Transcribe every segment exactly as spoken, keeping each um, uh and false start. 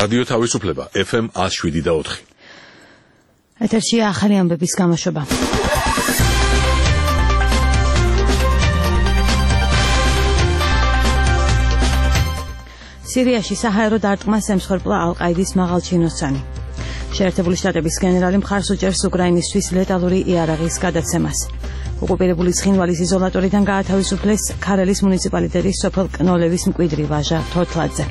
რადიო თავისუფლება ეფ ემ one oh seven და four. ეთერში ახალი ამბების გამოშვება. სირიაში საჰაერო დარტყმას ემსხვერპლა ალ-ყაიდის მაღალჩინოსანი. შეერთებული შტატების გენერალი მხარს უჭერს უკრაინისთვის ლეტალური იარაღის გადაცემას. ოკუპირებული ცხინვალის იზოლატორიდან გაათავისუფლეს ქარელის მუნიციპალიტეტის სოფელ კნოლევის მკვიდრი ვაჟა თოთლაძე.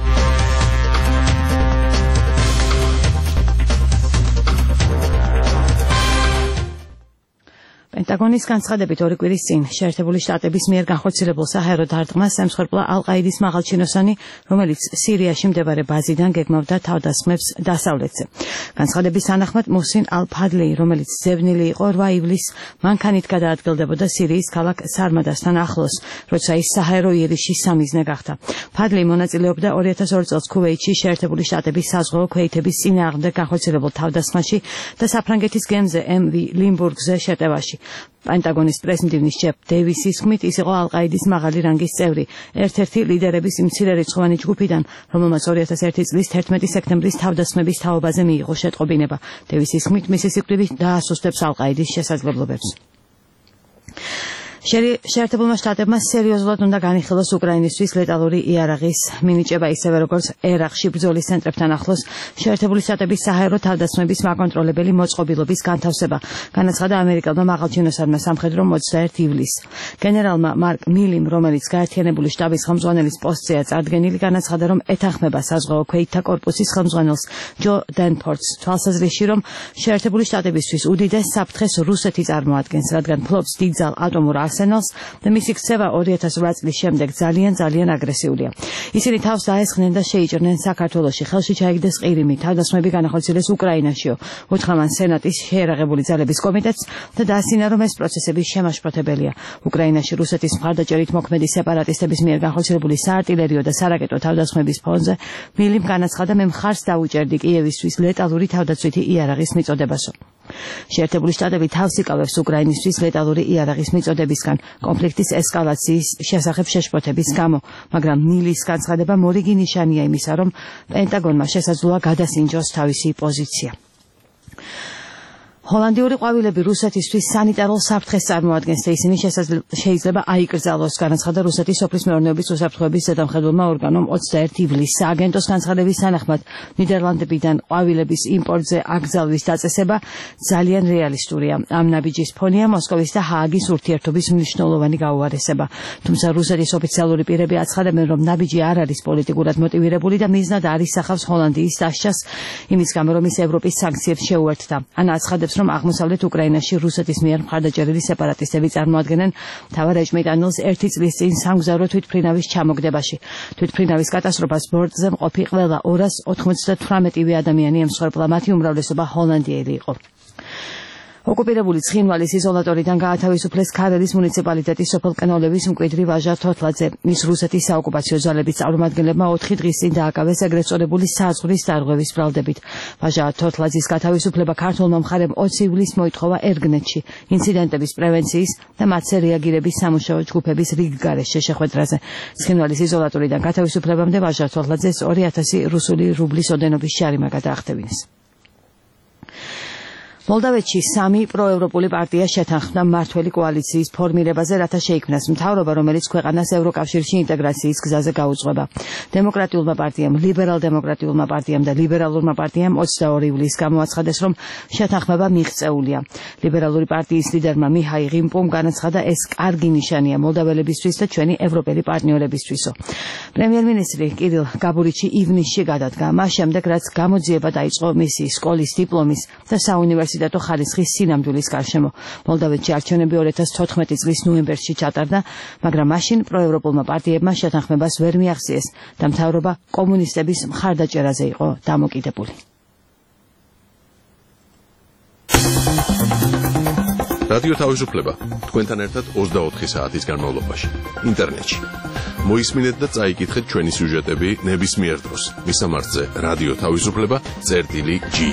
პენტაგონის განცხადებით ორი კვირის წინ შეერთებული შტატების მიერ განხორციელებულ საჰაერო დარტყმას ემსხვერპლა ალ-ყაიდის მაღალჩინოსანი, რომელიც სირიაში მდებარე ბაზიდან გეგმავდა თავდასხმებს დასავლეთზე. განცხადების თანახმად მუსინ ალ-ფადლი, რომელიც ზევნილი იყო რვა ივლისს, მანქანით გადაადგილდებოდა სირიის ქალაქ სარმადასთან ახლოს, როცა ის საჰაერო იერიშის სამიზნე გახდა. ფადლი მონაწილეობდა ორი ათას ორი წელს ქუვეითში შეერთებული შტატების საზღვაო ქვეითების წინააღმდეგ განხორციელებულ თავდასხმაში და საფრანგეთის გემზე ემ ვი ლიმბურგზე შეტევაში. პენტაგონის პრესმდივნის ჯეფ დეივისის ხმით ის იყო ალ-ყაიდის მაღალი რანგის წევრი, ერთ-ერთი ლიდერების მცირერიცხოვანი ჯგუფიდან, რომელმაც ორი ათას ერთი წლის თერთმეტი სექტემბრის თავდასხმების თაობაზე მიიღო შეტყობინება. დეივისის ხმით მისი სიკვდილი დაასუსტებს ალ-ყაიდის შესაძლებლობებს. შეერთებულმა შტატებმა სერიოზულად უნდა განიხილოს უკრაინისთვის ლეტალური იარაღის მინიჭება, ისევე როგორც ერაყში ბრძოლის ცენტრებთან ახლოს შეერთებული შტატების საჰაერო თავდასხმების მაკონტროლებელი მოწყობილობის განთავსება, განაცხადა ამერიკელმა მაღალჩინოსანმა სამხედრომ ოცდაერთი ივლისს. გენერალმა მარკ მილიმ, რომელიც გაერთიანებული შტაბის ხელმძღვანელის პოსტზეა წარდგენილი, განაცხადა, რომ ეთანხმება საზღვაო ქვეითთა კორპუსის ხელმძღვანელს ჯო დენფორდს თვალსაზრისში, რომ შეერთებული შტატებისთვის უდიდეს საფრთხეს რუსეთი წარმოადგენს, რადგან ფლობს დიდძალ ატომურ არსენალს და მისი ქცევა ორი ათას რვა წლის შემდეგ ძალიან ძალიან აგრესიულია. ისინი თავს დაესხნენ და შეიჭრნენ საქართველოში, ხელში ჩაიგდეს ყირიმი, თავდასხმები განახორციელეს უკრაინაშიო, უთხრამან სენატის შეერაღებული ძალების კომიტეტს და დაასინა, რომ ეს პროცესების შემაშფოთებელია. უკრაინაში რუსეთის მხარდაჭერით მოქმედი სეპარატისტების მიერ განხორციელებული საარტილერიო და სარაკეტო თავდასხმების ფონზე მილიმ განაცხადა, მე მხარს დავუჭერდი კიევისთვის ლეტალური თავდაცვითი იარაღის მიწოდებასო. შეერთებული შტატები თავს იკავებს უკრაინისთვის ლეტალური იარაღის მიწოდებისგან კონფლიქტის ესკალაციის შესახებ შეშფოთების გამო, მაგრამ ნილის განცხადება მორიგი ნიშანია იმისა, რომ პენტაგონმა შესაძლოა გადასინჯოს თავისი პოზიცია. ჰოლანდიური ყვავილები რუსეთისთვის სანიტარულ საფრთხეს წარმოადგენს და ისინი შეიძლება აიკრძალოს, განაცხადა რუსეთის სოფლის მეურნეობის უსაფრთხოების ზედამხედველმა ორგანომ ოცდაერთი ივლისს. სააგენტოს განცხადების თანახმად ნიდერლანდებიდან ყვავილების იმპორტზე აკრძალვის დაწესება ძალიან რეალისტურია. ამ ნაბიჯის ფონია მოსკოვის და ჰააგის ურთიერთობის მნიშვნელოვანი გაუარესება. თუმცა რუსეთის ოფიციალური პირები აცხადებენ, რომ ნაბიჯი არ არის პოლიტიკურად მოტივირებული და მიზნად არ ისახავს ჰოლანდიის დასჯას იმის გამო, რომ ის ევროპის სანქციებს შეუერთდა. ანა აცხადებს, რომ აღმოსავლეთ უკრაინაში რუსეთის მიერ მხარდაჭერილი სეპარატისტები წარმოადგენენ მთავარ ეჭვმიტანილს ერთი წლის წინ სამგზავრო თვითმფრინავის ჩამოგდებაში. თვითმფრინავის კატასტროფას ბორტზე მყოფი ყველა ორას ოთხმოცდათვრამეტი ადამიანი ემსხვერპლა, მათი უმრავლესობა ჰოლანდიელი იყო. ოკუპირებული ცხინვალის იზოლატორიდან გაათავისუფლეს ქარელის მუნიციპალიტეტის სოფელ კნოლევის მკვიდრი ვაჟა თოთლაძე. ის რუსეთის საოკუპაციო ძალების წარმომადგენლებმა ოთხი დღის წინ დააკავეს ეგრეთ წოდებული საზღვრის დარღვევის ბრალდებით. ვაჟა თოთლაძის გათავისუფლება ქართულმა მხარემ ოცი ივლისს მოითხოვა ერგნეთში ინციდენტების პრევენციის და მათზე რეაგირების სამუშაო ჯგუფების რიგგარეშე შეხვედრაზე. ცხინვალის იზოლატორიდან გათავისუფლებამდე ვაჟა თოთლაძეს ორი ათასი რუსული რუბლის ოდენობის ჯარიმა გადაახტევინეს. მოლდავეთში სამი პროევროპული პარტია შეთანხმდა მმართველი კოალიციის ფორმირებაზე, რათა შეიქმნას მთავრობა, რომელიც ქვეყანას ევროკავშირში ინტეგრაციის გზაზე გაუძღვება. დემოკრატიულმა პარტიამ, ლიბერალ-დემოკრატიულმა პარტიამ და ლიბერალურმა პარტიამ ოცდაორი ივლისს გამოაცხადეს, რომ შეთანხმება მიღწეულია. ლიბერალური პარტიის ლიდერმა მიჰაი ღიმპუმ განაცხადა, ეს კარგი ნიშანია მოლდაველებისთვის და ჩვენი ევროპელი პარტნიორებისთვისო. პრემიერ-მინისტრი კირილ გაბურიჩი ივნისში გადადგა, მას შემდეგ, რაც გამოძიება დაიწყო მისი სკოლის დიპლომის და საუნივერსიტეტო და ხარისხის სინამდვილის გარშემო. მოლდავეთში არჩევნები ორი ათას თოთხმეტი წლის ნოემბერში ჩატარდა, მაგრამ მაშინ პროევროპულმა პარტიებმა შეთანხმებას ვერ მიაღწიეს და მთავრობა კომუნისტების მხარდაჭერაზე იყო დამოკიდებული. რადიო თავისუფლება თქვენთან ერთად ოცდაოთხი საათის განმავლობაში ინტერნეტში. მოისმინეთ და წაიკითხეთ ჩვენი სიუჟეტები ნებისმიერ დროს. მისამართზე რადიო თავისუფლება წერტილი ჯი.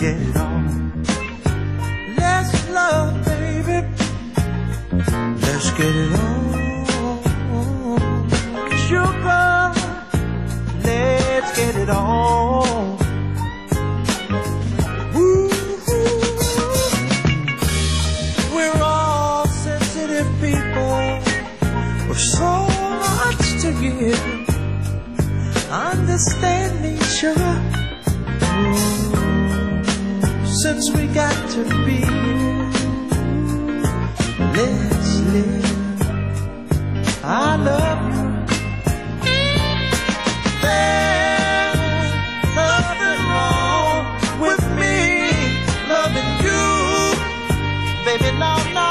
get it on. Let's love, baby. Let's get it on. Sugar, let's get it on. Ooh, we're all sensitive people with so much to give. Understand me, sugar. Ooh, since we got to be, let's live. I love you. There's nothing wrong with me loving you, baby, no, no.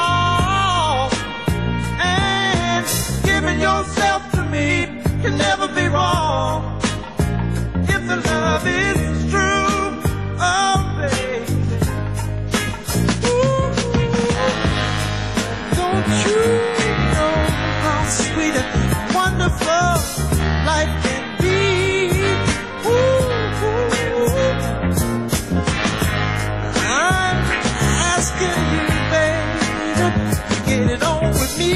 And giving yourself to me can never be wrong. If the love is true, oh baby, ooh, don't you know how sweet and wonderful life can be? Ooh, I'm asking you, baby, to get it on with me.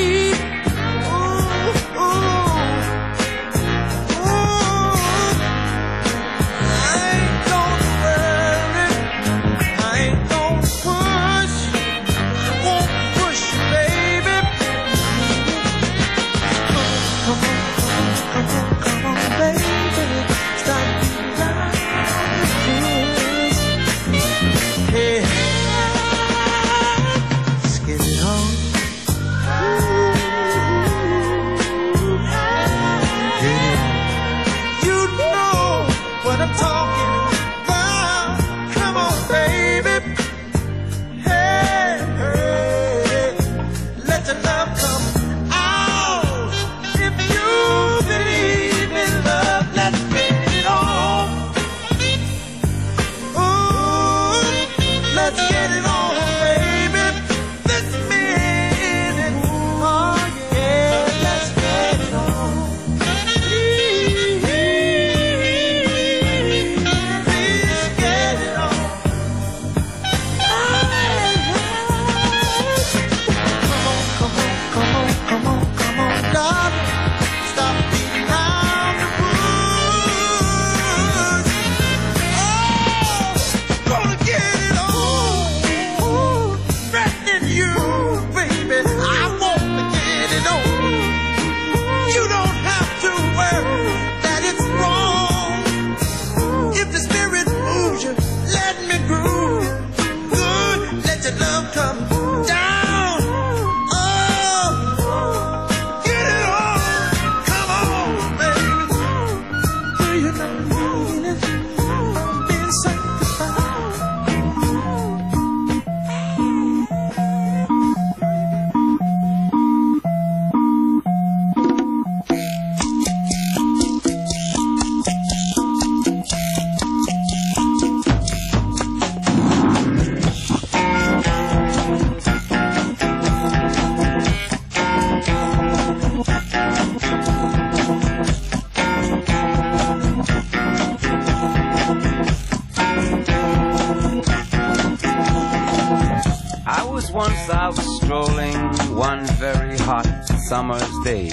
Once I was strolling one very hot summer's day,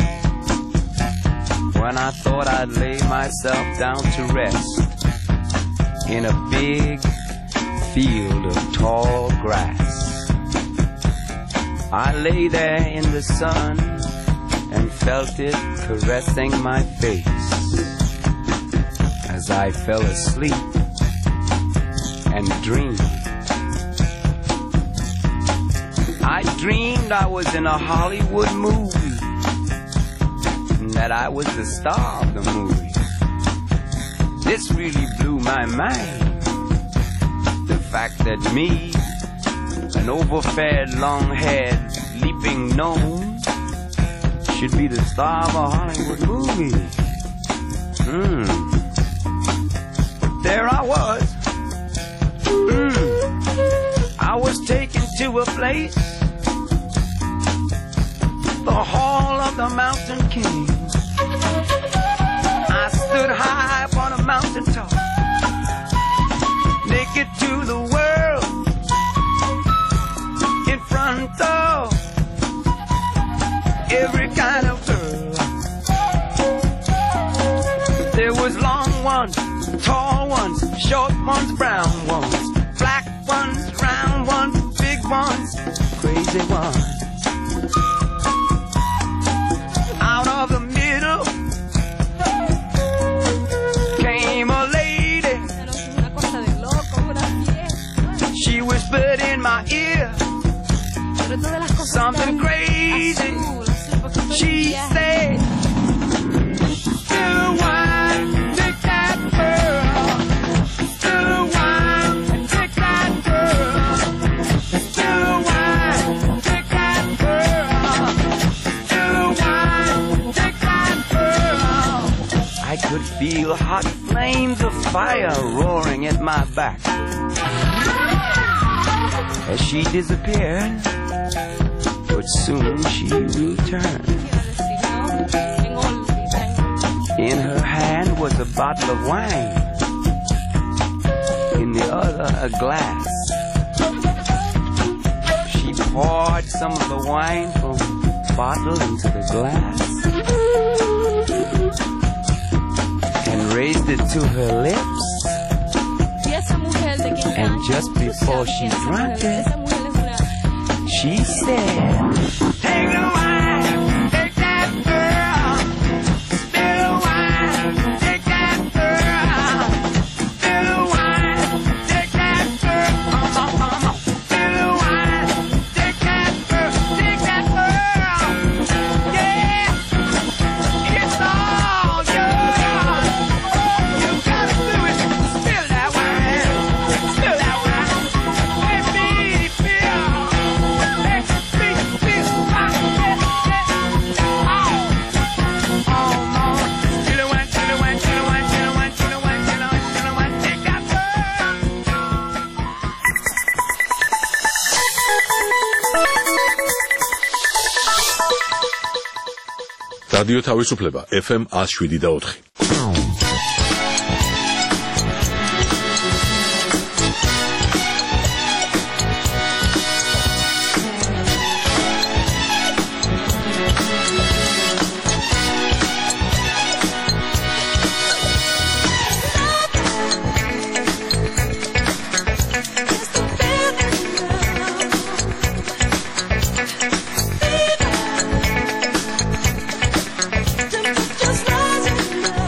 when I thought I'd lay myself down to rest in a big field of tall grass. I lay there in the sun and felt it caressing my face as I fell asleep and dreamed. I dreamed I was in a Hollywood movie, and that I was the star of the movie. This really blew my mind. The fact that me, an overfed, long-haired, leaping gnome, should be the star of a Hollywood movie. Hmm. But there I was. Hmm. I was taken to a place, the Hall of the Mountain King. I stood high upon a mountain top, naked to ones, brown ones, black ones, round ones, big ones, crazy ones. Out of the middle came a lady. She whispered in my ear something crazy. She said, still wine, take that girl. Still wine, take that girl. Still wine, take that girl. Still wine, take that girl. I could feel hot flames of fire roaring at my back. As she disappeared, but soon she returned. In her hand was a bottle of wine, in the other a glass. She poured some of the wine from the bottle into the glass and raised it to her lips. And just before she drank it, she said, take the wine, take that girl. Still wine, take that girl. Still wine, take that girl. Uh, uh, uh, uh. Still wine, take that girl, take that girl. Yeah, it's all yours. You gotta do it. Spill that wine, spill that wine. Let me feel. რადიო თავისუფლება ეფ ემ one oh seven და four. Just rising up.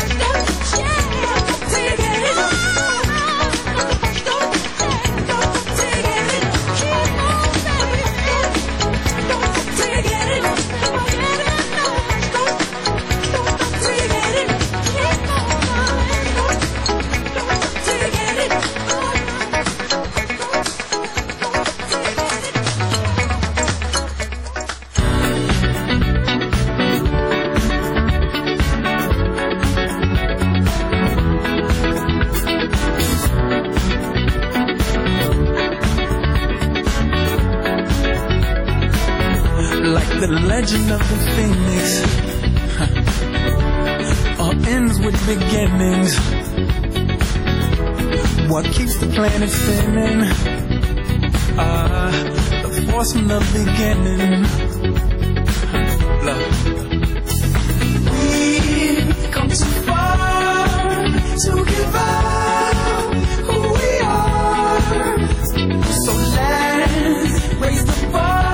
The legend of the phoenix huh. All ends with beginnings. What keeps the planet spinning? Ah, uh, the force from the beginning. Love. We've come too far to give up who we are. So let's raise the bar.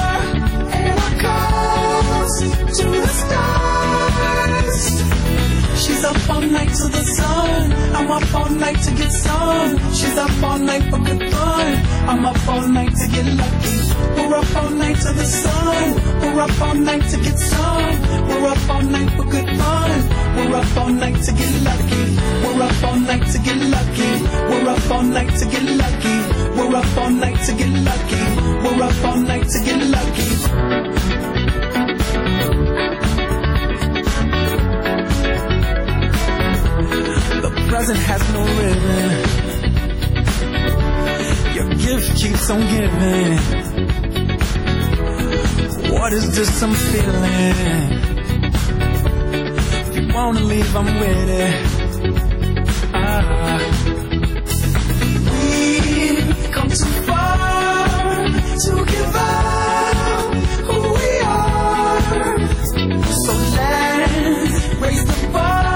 To the stars. She's up all night to the sun. I'm up all night to get some. She's up all night for good fun. I'm up all night to get lucky. We're up all night to the sun. We're up all night to get some. We're up all night for good fun. We're up all night to get lucky. We're up all night to get lucky. We're up all night to get lucky. We're up all night to get lucky. We're up all night to get lucky. Present has no ribbon. Your gift keeps on giving. What is this I'm feeling? If you wanna leave, I'm with it. Ah. We've come too far to give up who we are. So let's raise the bar.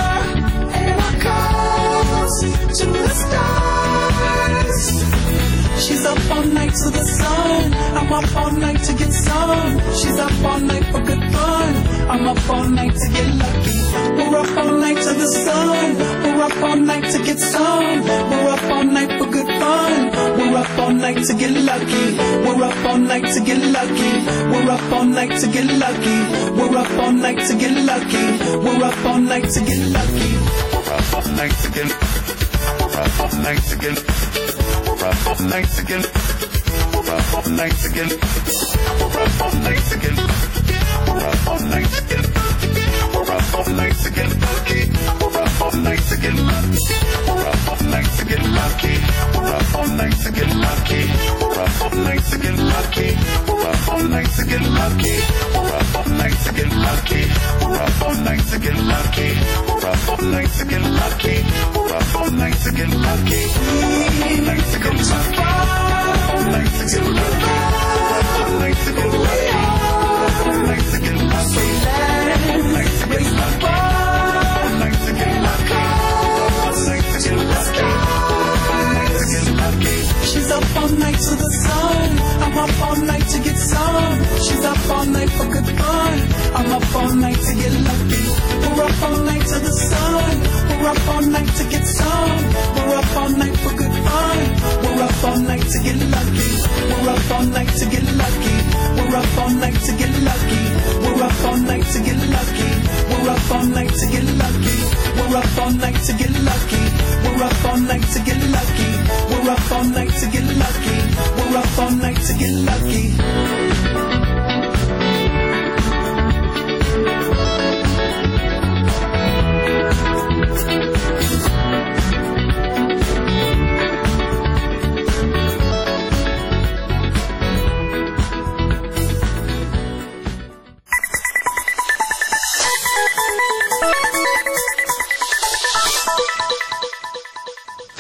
To the stars. She's up all night to the sun. I'm up all night to get some. She's up all night for good fun. I'm up all night to get lucky. We're up all night to the sun. We're up all night to get some. We're up all night for good fun. We're up all night to get lucky. We're up all night to get lucky. We're up all night to get lucky. We're up all night to get lucky. We're up all night to get lucky. We're up all night to get lucky. We're up all night again. We're up all night again. We're up all night again. We're up all night again. We're up all night again. We're up all night again. We're up all night again. We're up all night again. Lucky. We're up all night again. Lucky. We're up all night again. Lucky. We're up all night again. Lucky. We're up all night again. Lucky. We're up all night again. Lucky. We're up all night again. Lucky. We're up all night again. Lucky. All night again. Lucky. All night again. Lucky. All night again. Lucky. All night again. Lucky. All night again. Lucky. All night again. Lucky. All night again. Lucky. All night again. Lucky. She's up all night to the sun. I'm up all night to get some. She's up all night for good fun. I'm up all night to get lucky. We're up all night to the sun. We're up all night to get some. We're up all night for good fun.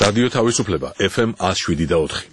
რადიო თავისუფლება ეფ ემ one oh seven და four.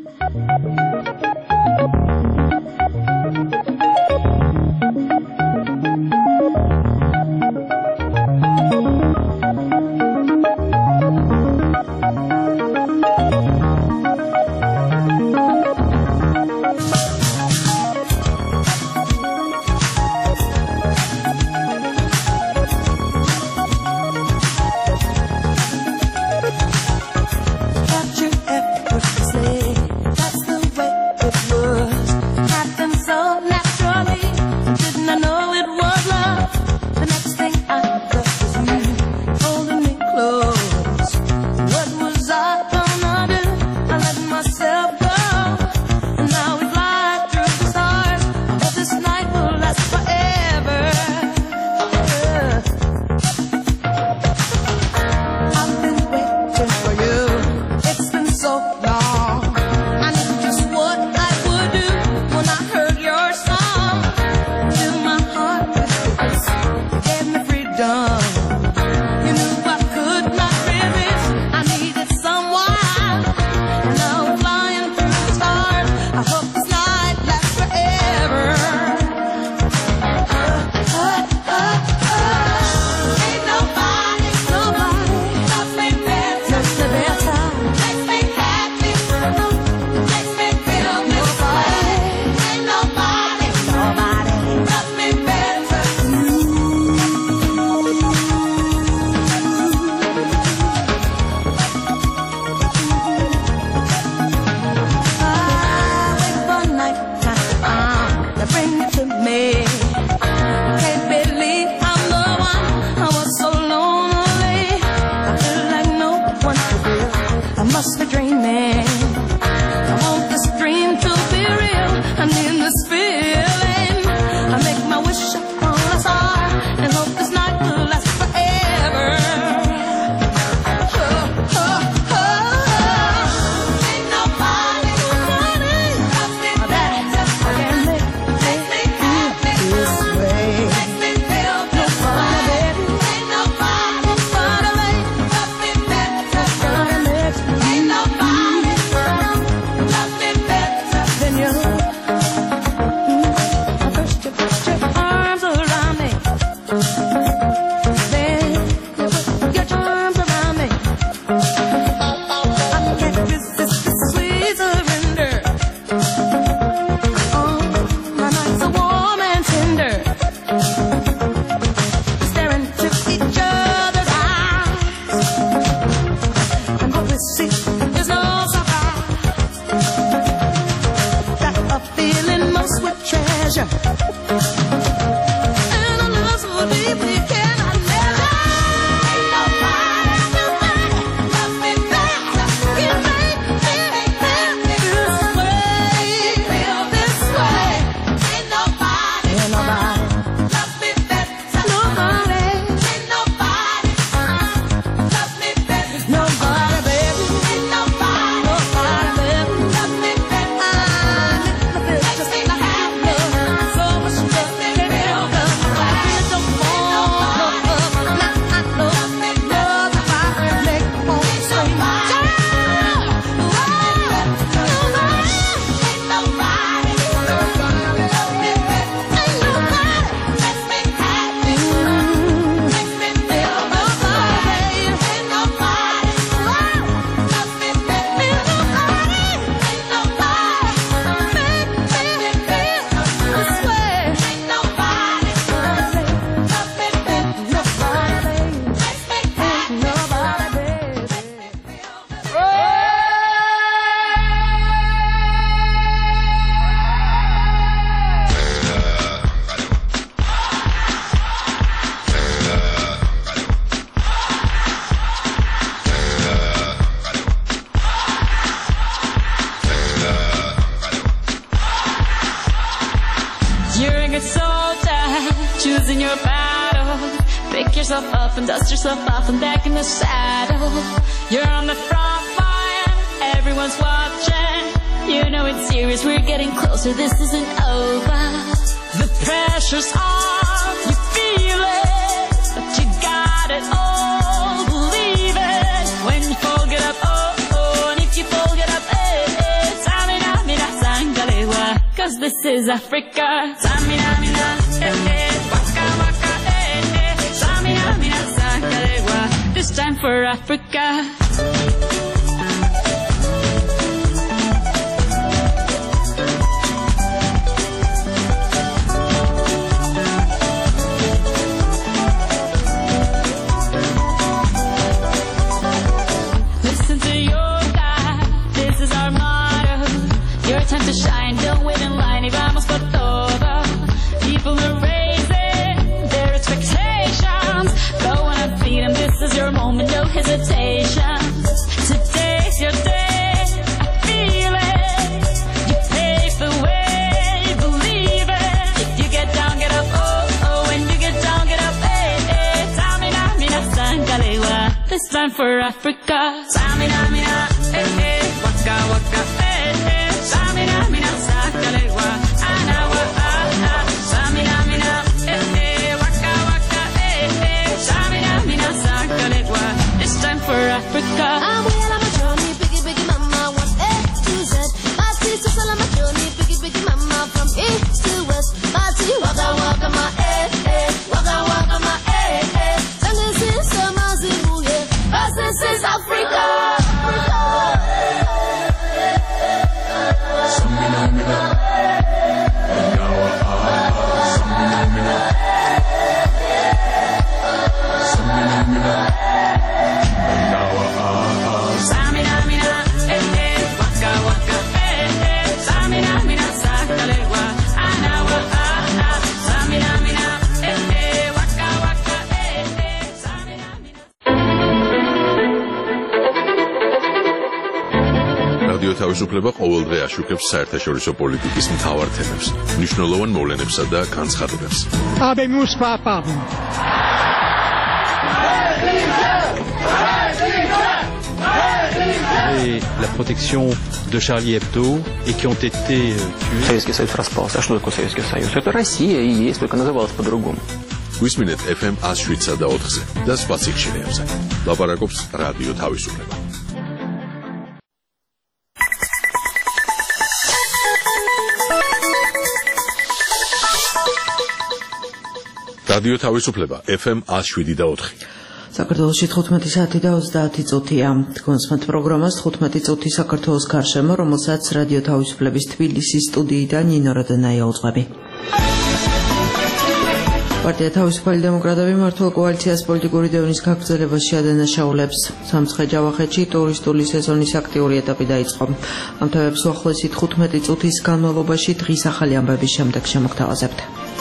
yourself up and dust yourself off and back in the saddle. You're on the front line, everyone's watching. You know it's serious, we're getting closer, this isn't over. The pressure's on, you feel it, but you got it all, believe it. When you fall, get up, oh. this is Africa. Samina, mina, eh, eh, waka, waka, eh, eh. Samina, mina, sakalewa. This time for Africa. Time to shine, don't wait in line, y vamos por todo. People are raising their expectations. Go on and feed them, this is your moment, no hesitation. Today's your day, I feel it. You pave the way, believe it. If you get down, get up, oh, oh. When you get down, get up, eh, eh. Samina, mina, sangalewa. This time for Africa. Samina, mina, eh, eh. Waka, waka, eh, eh. Samina, mina, sakalewa, anawa, ah, ah. Samina, mina, eh, eh, waka, waka, eh, eh. Samina, mina, sakalewa. This time for Africa. I'm well on my journey, biggie, biggie, mama, one A to Z. My sisters all on my journey, biggie, biggie, mama, from east to west. My tea, waka, waka, my eh, eh, waka, waka, my eh, eh. Then this is some Azimu, yeah. Cause this is Africa. რადიო თავისუფლება ყოველდღე აშუქებს საერთაშორისო პოლიტიკის მთავარ თემებს, მნიშვნელოვან მოვლენებსა და განცხადებებს. Habemus papam. Et la protection de Charlie Hebdo et qui ont été tués. Советский Союз распался. А что такое Советский Союз? Это Россия и есть, только называлась по-другому. გვისმინეთ эф эм one oh seven და four-ზე და სხვა ციხშირეებზე. ლაპარაკობს რადიო თავისუფლება. რადიო თავისუფლება эф эм one oh seven და four. საქართველოში თხუთმეტი საათი და ოცდაათი წუთია. კონსმეთ პროგრამას თხუთმეტი წუთი საქართველოს გარშემო, რომელსაც რადიო თავისუფლების თბილისის სტუდიიდან ნინო როდენაია უძღვები. პარტია თავისუფალი დემოკრატები მართულ კოალიციას პოლიტიკური დევნის გაგრძელებაში ადანაშაულებს. სამცხე ჯავახეთში ტურისტული სეზონის აქტიური ეტაპი დაიწყო. ამ თემებს უახლოესი თხუთმეტი წუთის განმავლობაში დღის ახალი ამბების შემდეგ შემოგთავაზებთ.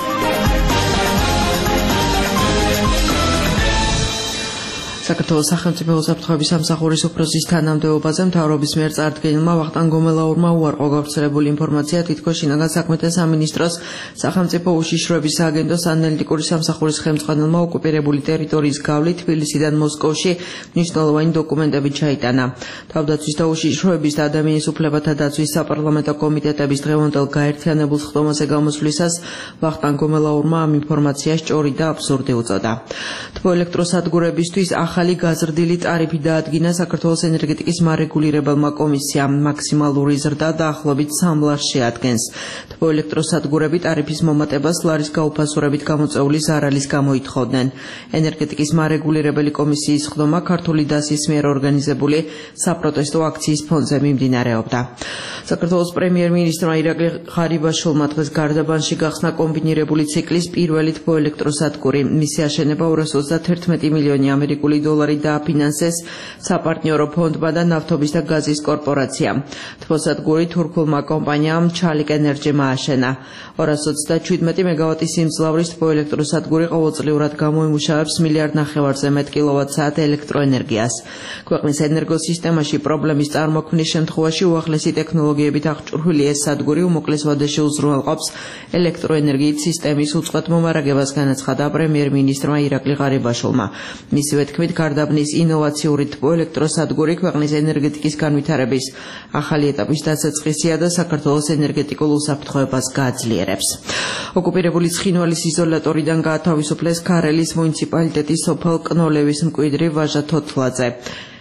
საქართველოს სახელმწიფო უსაფრთხოების სამსახურის უფროსის თანამდებობაზე მთავრობის მიერ წარდგენილმა ვახტანგ გომელაურმა უარყო გავრცელებული ინფორმაცია, თითქოს შინაგან საქმეთა სამინისტროს სახელმწიფო უშიშროების სააგენტოს ანალიტიკური სამსახურის ხელმძღვანელმა ოკუპირებული ტერიტორიის გავლით თბილისიდან მოსკოვში მნიშვნელოვანი დოკუმენტები ჩაიტანა. თავდაცვის და უშიშროების და ადამიანის უფლებათა დაცვის საპარლამენტო კომიტეტების დღევანდელ გაერთიანებულ ხდომაზე გამოსვლისას ვახტანგ გომელაურმა ამ ინფორმაციას ჭორი და აბსურდი უწოდა. თბოელექტროსადგურებისთვის ახალი გაზრდილი ტარიფი დაადგინა საქართველოს ენერგეტიკის მარეგულირებელმა კომისიამ. მაქსიმალური ზრდა დაახლოებით სამ ლარს შეადგენს. თბოელექტროსადგურები ტარიფის მომატებას ლარის გაუფასურებით გამოწვეული ზარალის გამო ითხოვდნენ. ენერგეტიკის მარეგულირებელი კომისიის ხდომა ქართული დასის მიერ ორგანიზებული საპროტესტო აქციის ფონზე მიმდინარეობდა. საქართველოს პრემიერ-მინისტრმა ირაკლი ღარიბაშვილმა დღეს გარდაბანში გახსნა კომბინირებული ციკლის პირველი თბოელექტროსადგური. მისი აშენება ორას ოცდაათერთმეტი მილიონი ამერიკული დოლარი დააფინანსეს საპარტნიორო ფონდმა და ნავთობის და გაზის კორპორაციამ. თბოსადგური თურქულმა კომპანიამ ჩალიკ ენერჯიმ ააშენა. ორას ოცდაჩვიდმეტი მეგავატის სიმძლავრის თბოელექტროსადგური ყოველწლიურად გამოიმუშავებს მილიარდ ნახევარზე მეტ კილოვატ-საათ ელექტროენერგიას. ქვეყნის ენერგოსისტემაში პრობლემის წარმოქმნის შემთხვევაში უახლესი ტექნოლოგიებით აღჭურვილი ეს სადგური უმოკლეს ვადაში უზრუნველყოფს ელექტროენერგიის სისტემის უწყვეტ მომარაგებას, განაცხადა პრემიერ-მინისტრმა ირაკლი ღარიბაშვილმა. მისივე თქმით, გარდაბნის ინოვაციური თბოელექტროსადგური ქვეყნის ენერგეტიკის განვითარების ახალი ეტაპის დასაწყისია და საქართველოს ენერგეტიკულ უსაფრთხოებას გააძლიერებს. ოკუპირებული ცხინვალის იზოლატორიდან გაათავისუფლეს ქარელის მუნიციპალიტეტის სოფელ კნოლევის მკვიდრი ვაჟა თოთლაძე.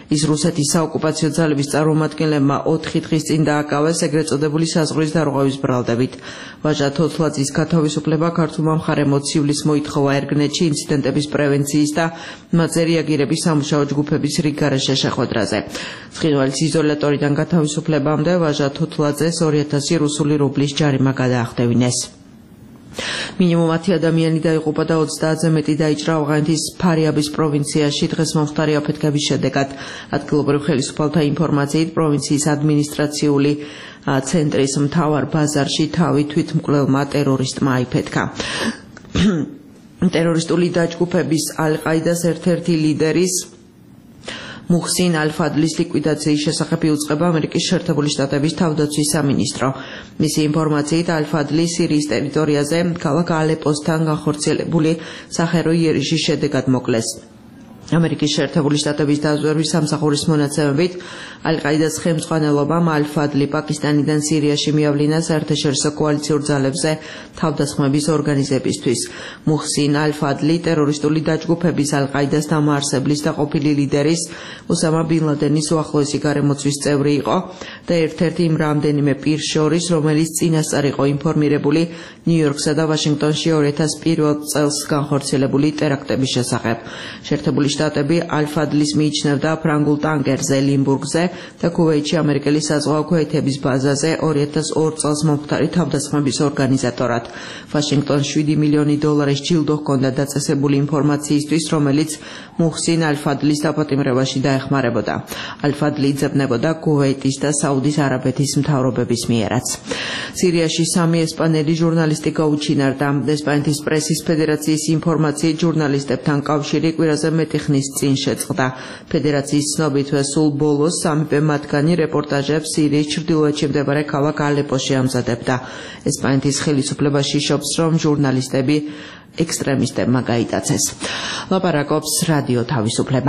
ის რუსეთის საოკუპაციო ძალების წარმომადგენლებმა ოთხი დღის წინ დააკავეს ეგრეთ წოდებული საზღვრის დარღვევის ბრალდებით. ვაჟა თოთლაძის გათავისუფლება ქართულმა მხარემ ოცივლის მოითხოვა ერგნეთში ინციდენტების პრევენციის და მათზე რეაგირების სამუშაო ჯგუფების რიგგარეშე შეხვედრაზე. ცხინვალის იზოლატორიდან გათავისუფლებამდე ვაჟა თოთლაძეს ორი ათასი რუსული რუბლის ჯარიმა გადაახდევინეს. მინიმუმ ათი ადამიანი დაიღუპა და ოცდაათზე მეტი დაიჭრა ავღანეთის ფარიაბის პროვინციაში დღეს მომხდარი აფეთქების შედეგად. ადგილობრივ ხელისუფალთა ინფორმაციით პროვინციის ადმინისტრაციული ცენტრის მთავარ ბაზარში თავი თვითმკვლელმა ტერორისტმა აიფეთქა. ტერორისტული დაჯგუფების ალ-ყაიდას ერთ-ერთი ლიდერის მუხსინ ალ-ფადლის ლიკვიდაციის შესახებ იუწყება ამერიკის შეერთებული შტატების თავდაცვის სამინისტრო. მისი ინფორმაციით ალ-ფადლი სირიის ტერიტორიაზე ქალაქ ალეპოსთან განხორციელებული სახერო იერიშის შედეგად მოკლეს. ამერიკის შეერთებული შტატების დაზვერვის სამსახურის მონაცემებით ალ-ყაიდას ხელმძღვანელობამ ალ-ფადლი პაკისტანიდან სირიაში მიავლინა საერთაშორისო კოალიციურ ძალებზე თავდასხმების ორგანიზებისთვის. მუხსინ ალ-ფადლი ტერორისტული დაჯგუფების ალ-ყაიდას დამაარსებლის და ყოფილი ლიდერის უსამა ბინ ლადენის უახლოესი გარემოცვის წევრი იყო და ერთ-ერთი იმ რამდენიმე პირს შორის, რომელიც წინასწარ იყო ინფორმირებული ნიუ-იორკსა და ვაშინგტონში ორი ათას პირველ წელს განხორციელებული ტერაქტების შესახებ. შეერთებული შტატები ალ-ფადლის მიიჩნევდა ფრანგულ ტანკერზე ლიმბურგზე და ქუვეითში ამერიკელი საზღვაო ქვეითების ბაზაზე ორი ათას ორ წელს მომხდარი თავდასხმების ორგანიზატორად. ვაშინგტონს შვიდი მილიონი დოლარის ჯილდო ჰქონდა დაწესებული ინფორმაციისთვის, რომელიც მუხსინ ალ-ფადლის დაპატიმრებაში დაეხმარებოდა. ალ-ფადლი იძებნებოდა ქუვეითის და საუდის არაბეთის მთავრობების მიერაც. სირიაში სამი ესპანელი ჟურნალისტი გაუჩინარდა. ესპანეთის პრესის ფედერაციის ინფორმაციით ჟურნალისტებთან კავშირი კვირაზე მეტი ხნის წინ შეწყდა. ფედერაციის ცნობით სულ ბოლოს სამივე მათგანი რეპორტაჟებს სირიის ჩრდილოეთში მდებარე ქალაქ ალეპოში ამზადებდა. ესპანეთის ხელისუფლებაში შობს, რომ ჟურნალისტები ექსტრემისტებმა გაიტაცეს. ლაპარაკობს რადიო თავისუფლება.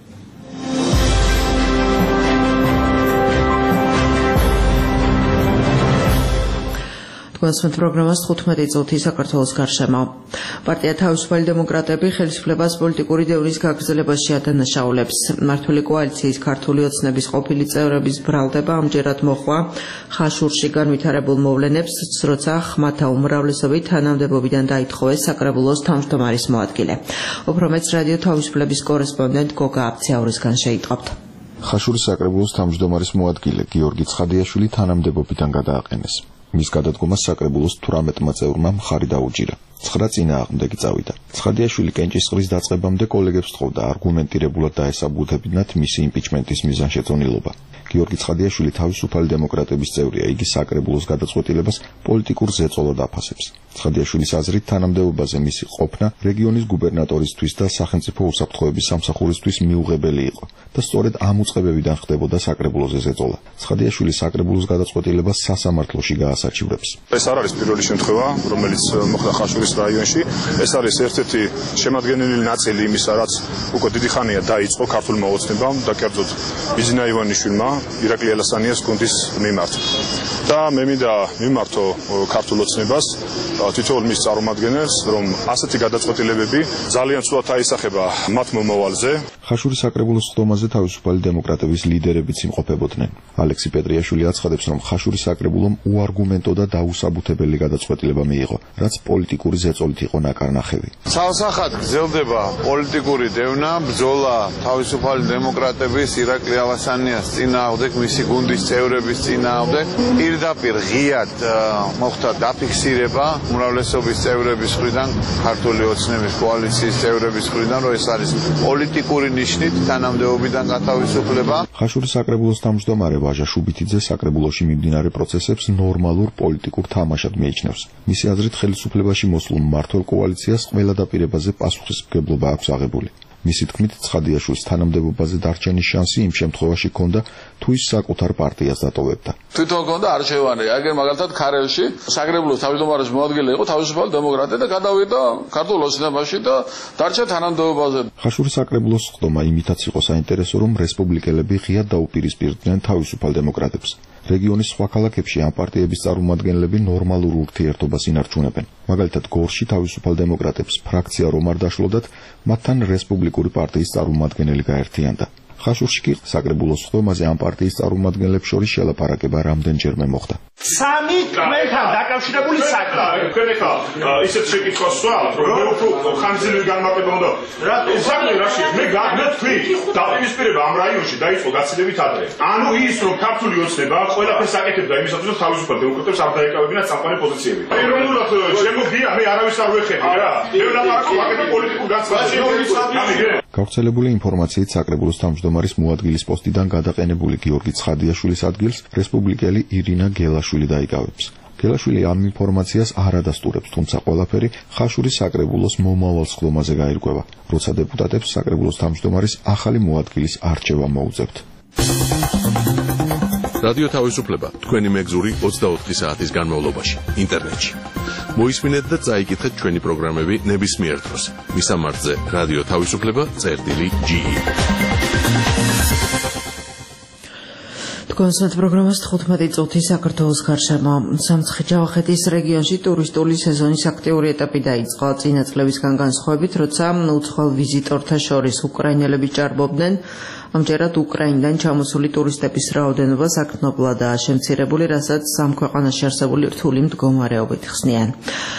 თქვენს პროგრამას თხუთმეტი წუთი საქართველოს გარშემო. პარტია თავისუფალი დემოკრატები ხელისუფლებას პოლიტიკური დევნის გაგრძელებაში ადანაშაულებს. მმართველი კოალიციის ქართული ოცნების ყოფილი წევრების ბრალდება ამჯერად მოხვა ხაშურში განვითარებულ მოვლენებს, როცა ხმათა უმრავლესობით თანამდებობიდან დაითხოვეს საკრებულოს თავმჯდომარის მოადგილე. უფრო მეტს რადიო თავისუფლების კორესპონდენტ გოგა აბციაურისგან შეიტყობთ. ხაშურის საკრებულოს თავმჯდომარის მოადგილე გიორგი ცხადიაშვილი თანამდებობიდან გადააყენეს. მის გადადგომას საკრებულოს თვრამეტმა წევრმა მხარი დაუჭირა. ცხრა წინააღმდეგი წავიდა. ცხადიაშვილი კენჭისყრის დაწყებამდე კოლეგებს თხოვდა არგუმენტირებულად დაესაბუთებინათ მისი იმპიჩმენტის მიზანშეწონილობა. გიორგი ცხადიაშვილი თავისუფალი დემოკრატების წევრია. იგი საკრებულოს გადაწყვეტილებას პოლიტიკურ ზეწოლად აფასებს. ცხადიაშვილის აზრით თანამდებობაზე მისი ყოფნა რეგიონის გუბერნატორისთვის და სახელმწიფო უსაფრთხოების სამსახურისთვის მიუღებელი იყო და სწორედ ამ უწყებებიდან ხდებოდა საკრებულოზე ზეწოლა. ცხადიაშვილი საკრებულოს გადაწყვეტილებას სასამართლოში გაასაჩივრებს. ეს არ არის პირველი შემთხვევა, რომელიც მოხდა ხაშურის რაიონში. ეს არის ერთ-ერთი შემადგენელი ნაწილი იმისა, რაც უკვე დიდი ხანია დაიწყო ქართულმა ოცნებამ და კერძოდ ბიზნა ივანიშვილმა ირაკლი ელასანიას გუნდის მიმართ. და მე მინდა მიმართო ქართულ ოცნებას თითოეულ მის წარმომადგენელს, რომ ასეთი გადაწყვეტილებები ძალიან ცუდად აისახება მათ მომავალზე. ხაშურის საკრებულოს ხდომაზე თავისუფალი დემოკრატების ლიდერებიც იმყოფებოდნენ. ალექსი პეტრიაშვილი აცხადებს, რომ ხაშურის საკრებულომ უარგუმენტო და დაუსაბუთებელი გადაწყვეტილება მიიღო, რაც პოლიტიკური ზეწოლით იყო ნაკარნახევი. ცალსახად გრძელდება პოლიტიკური დევნა, ბრძოლა თავისუფალი დემოკრატების ირაკლი ალასანიას წინააღმდეგ, მისი გუნდის წევრების წინააღმდეგ. პირდაპირ ღიად მოხდა დაფიქსირება უმრავლესობის წევრების მხრიდან, ქართული ოცნების კოალიციის წევრების მხრიდან, რომ ეს არის პოლიტიკური ნიშნით თანამდებობიდან გათავისუფლება. ხაშურის საკრებულოს თავმჯდომარე ვაჟა შუბითიძე საკრებულოში მიმდინარე პროცესებს ნორმალურ პოლიტიკურ თამაშად მიიჩნევს. მისი აზრით ხელისუფლებაში მოსულ მმართველ კოალიციას ყველა დაპირებაზე პასუხისმგებლობა აქვს აღებული. მისი თქმით, ცხადიაშვილის თანამდებობაზე დარჩენის შანსი იმ შემთხვევაში ჰქონდა, თუ ის საკუთარ პარტიას დატოვებდა. თვითონ ჰქონდა არჩევანი, აგერ მაგალითად ქარელში საკრებულოს თავმჯდომარის მოადგილე იყო თავისუფალი დემოკრატი და გადავიდა ქართულ ოცნებაში და დარჩა თანამდებობაზე. ხაშურის საკრებულოს ხდომა იმითაც იყო საინტერესო, რომ რესპუბლიკელები ღიად დაუპირისპირდნენ თავისუფალ დემოკრატებს. რეგიონის სხვა ქალაქებში ამ პარტიების წარმომადგენლები ნორმალურ ურთიერთობას ინარჩუნებენ. მაგალითად, გორში თავისუფალ დემოკრატებს ფრაქცია რომ არ დაშლოდათ, მათთან რესპუბლიკური პარტიის წარმომადგენელი გაერთიანდა. ხაშურში კი საკრებულოს ხდომაზე ამ პარტიის წარმომადგენლებს შორის შელაპარაკება რამდენჯერმე მოხდა. სამი კმეთან დაკავშირებული საქმე. თქვენ ახლა ისეთ შეკითხვას სვავთ, რომ უფრო ხანგრძლივი განმარტება უნდა. რა საქმე რაში? მე გაგვეთქვი, დაპირისპირება ამ რაიონში დაიწყო გაცილებით ადრე. ანუ ის რომ ქართული ოცნება ყველაფერს აკეთებდა იმისათვის, რომ თავისუფალ დემოკრატებს არ დაეკავებინათ სამყარო პოზიციები. ეროვნულად შემოგდია, მე არავის არ ვეხები რა. მე ვლაპარაკობ აკეთებ პოლიტიკურ განცხადებას. გავრცელებული ინფორმაციით საკრებულოს თავმჯდომარის მოადგილის პოსტიდან გადაყენებული გიორგი ცხადიაშვილის ადგილს რესპუბლიკელი ირინა გელაშვილი დაიკავებს. გელაშვილი ამ ინფორმაციას არ ადასტურებს, თუმცა ყველაფერი ხაშურის საკრებულოს მომავალ სხდომაზე გაირკვევა, როცა დეპუტატებს საკრებულოს თავმჯდომარის ახალი მოადგილის არჩევა მოუწევთ. რადიო თავისუფლება თქვენი მეგზური ოცდაოთხი საათის განმავლობაში ინტერნეტში. მოისმინეთ და წაიკითხეთ ჩვენი პროგრამები ნებისმიერ დროს. მისამართზე რადიო თავისუფლება წერტილი ჯი. კონსერტ პროგრამას თხუთმეტი წუთი საქართველოს გარშემო. სამცხე-ჯავახეთის რეგიონში ტურისტული სეზონის აქტიური ეტაპი დაიწყო. წინა წლებისგან განსხვავებით, როცა უცხოელ ვიზიტორთა შორის უკრაინელები ჭარბობდნენ, ამჯერად უკრაინიდან ჩამოსული ტურისტების რაოდენობა საქმნობლადაა შემცირებული, რასაც ამ ქვეყანაში არსებული რთული მდგომარეობით ხსნიან.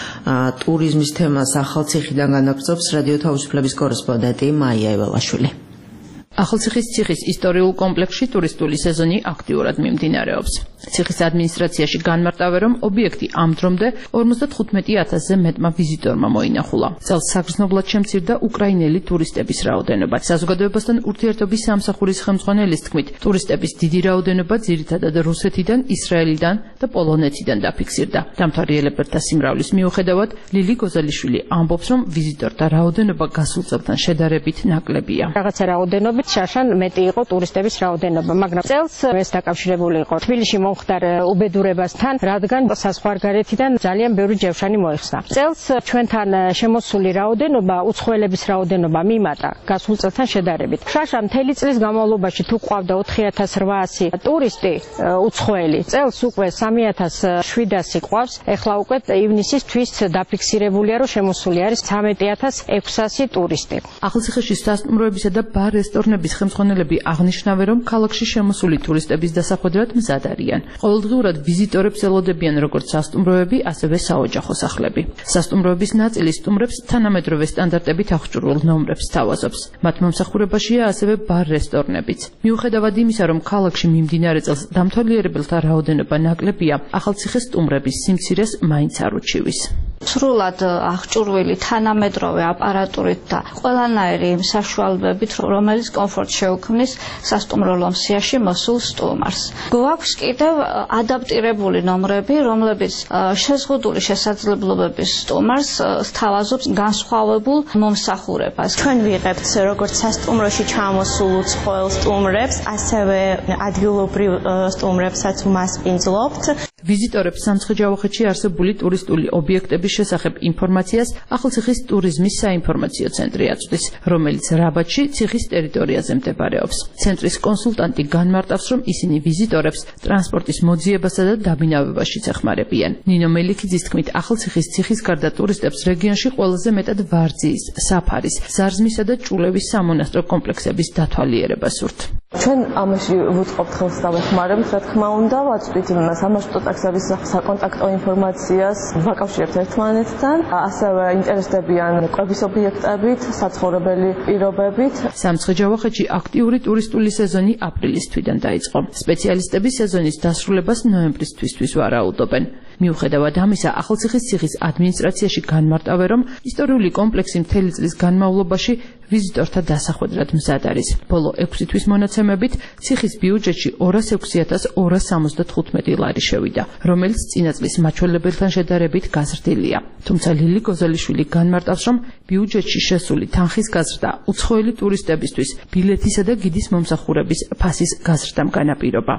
ტურიზმის თემას ახალციხიდან განაგრძობს რადიო თავისუფლების კორესპონდენტი მაია ეველაშვილი. ახალციხის ციხის ისტორიულ კომპლექსში ტურისტული სეზონი აქტიურად მიმდინარეობს. ციხის ადმინისტრაციაში განმარტავენ, რომ ობიექტი ამ დრომდე ორმოცდათხუთმეტი ათასზე მეტმა ვიზიტორმა მოინახულა. წელს საგრძნობლად შემცირდა უკრაინელი ტურისტების რაოდენობა. საზოგადოებასთან ურთიერთობის სამსახურის ხელმძღვანელის თქმით, ტურისტების დიდი რაოდენობა ძირითადად რუსეთიდან, ისრაელიდან და პოლონეთიდან დაფიქსირდა. დამთვალიერებელთა სიმრავლის მიუხედავად, ლილი გოზალიშვილი ამბობს, რომ ვიზიტორთა რაოდენობა გასულ წელთან შედარებით ნაკლებია. რაღაცა რაოდენობით შარშან მეტი იყო ტურისტების რაოდენობა, მაგრამ წელს ეს დაკავშირებული იყო თბილისში მომხდარ უბედურებასთან, რადგან საზღვარგარეთიდან ძალიან ბევრი ჯევშანი მოიხსნა. წელს ჩვენთან შემოსული რაოდენობა, უცხოელების რაოდენობა მიმატა გასულ წელთან შედარებით. შარშან მთელი წლის განმავლობაში თუ ყავდა ოთხი ათას რვაასი ტურისტი უცხოელი, წელს უკვე სამი ათას შვიდასი ყავს. ეხლა უკვე ივნისის თვის დაფიქსირებულია, რომ შემოსული არის ცხრამეტი ათას ექვსასი ტურისტი. ახალციხეში სასტუმროებისა და ბარ რესტორნების ხელმძღვანელები აღნიშნავენ, რომ ქალაქში შემოსული ტურისტების დასახვედრად მზად არიან. ყოველდღიურად ვიზიტორებს ელოდებიან როგორც სასტუმროები, ასევე საოჯახო სახლები. სასტუმროების ნაწილი სტუმრებს თანამედროვე სტანდარტებით აღჭურვილ ნომრებს სთავაზობს. მათ მომსახურებაშია ასევე ბარ რესტორნებიც. მიუხედავად იმისა, რომ ქალაქში მიმდინარე წელს დამთვალიერებელთა რაოდენობა ნაკლებია, ახალციხეს სტუმრების სიმცირეს მაინც არ უჩივის. სრულად აღჭურვილი თანამედროვე აპარატურით და ყველანაირი იმ საშუალებებით, რომელიც კომფორტს შეუქმნის სასტუმრო ლომსიაში მოსულ სტუმარს. გვაქვს კიდევ ადაპტირებული ნომრები, რომლებიც შეზღუდული შესაძლებლობების სტუმარს სთავაზობს განსხვავებულ მომსახურებას. ჩვენ ვიღებთ როგორც სასტუმროში ჩამოსულ უცხოელ სტუმრებს, ასევე ადგილობრივ სტუმრებსაც უმასპინძლობთ. ვიზიტორებს სამცხე-ჯავახეთში არსებული ტურისტული ობიექტების შესახებ ინფორმაციას ახალციხის ტურიზმის საინფორმაციო ცენტრი აწვდის, რომელიც რაბათში ციხის ტერიტორიაზე მდებარეობს. ცენტრის კონსულტანტი განმარტავს, რომ ისინი ვიზიტორებს ტრანსპორტის მოძიებასა და დაბინავებაშიც ეხმარებიან. ნინო მელიქიძის თქმით, ახალციხის ციხის გარდა ტურისტებს რეგიონში ყველაზე მეტად ვარძიის, საფარის, ზარზმისა და ჭულევის სამონასტრო კომპლექსების დათვალიერება სურთ. ჩვენ ამაში ვუწყობთ ხელს და ვეხმარებთ, რა თქმა უნდა, ვაწვდით სამარშრუტო ტაქსების საკონტაქტო ინფორმაციას, ვაკავშირებთ ერთმანეთთან, ასევე ინტერესდებიან კვების ობიექტებით, საცხოვრებელი პირობებით. სამცხე-ჯავახეთში აქტიური ტურისტული სეზონი აპრილის თვიდან დაიწყო. სპეციალისტები სეზონის დასრულებას ნოემბრის თვისთვის ვარაუდობენ. მიუხედავად ამისა, ახალციხის ციხის ადმინისტრაციაში განმარტავენ, რომ ისტორიული კომპლექსი მთელი წლის განმავლობაში ვიზიტორთა დასახვედრად მზად არის. ბოლო ექვსი თვის მონაცემებით ციხის ბიუჯეტში ორას ექვსი ათას ორას სამოცდათხუთმეტი ლარი შევიდა, რომელიც წინა წლის მაჩვენებელთან შედარებით გაზრდილია. თუმცა ლილი გოზალიშვილი განმარტავს, რომ ბიუჯეტში შესული თანხის გაზრდა უცხოელი ტურისტებისთვის ბილეთისა და გიდის მომსახურების ფასის გაზრდამ განაპირობა.